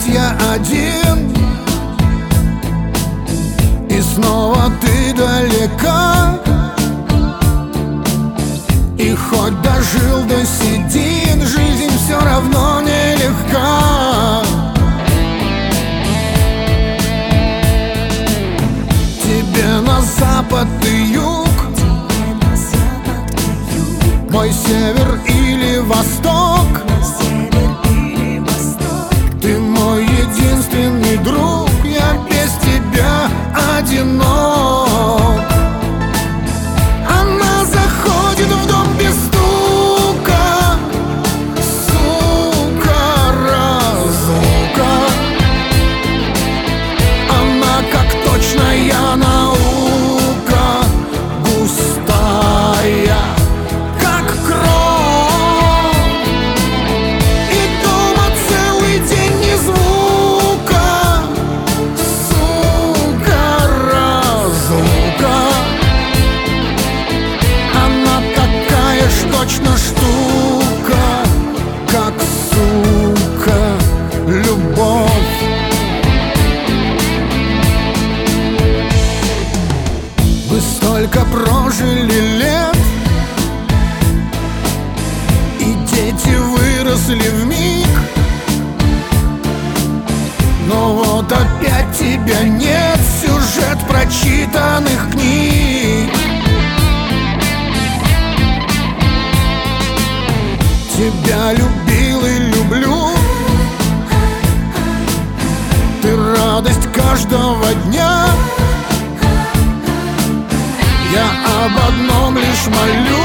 опять я один, и снова ты далека. И хоть дожил до седин, жизнь все равно нелегка. Тебе на запад и юг, мой север или восток, ты мой единственный друг, я без тебя одинок. Она заходит в дом без стука, сука, разлука. Она как точная наука, густая как кровь. И дома целый день ни звука, сука, разлука. Она такая ж точно штука, как, сука, любовь. Вы столько прожили лет, и дети выросли вмиг, но вот опять тебя нет, сюжет прочитанных книг. Тебя любил и люблю, ты радость каждого дня. Я об одном лишь молю: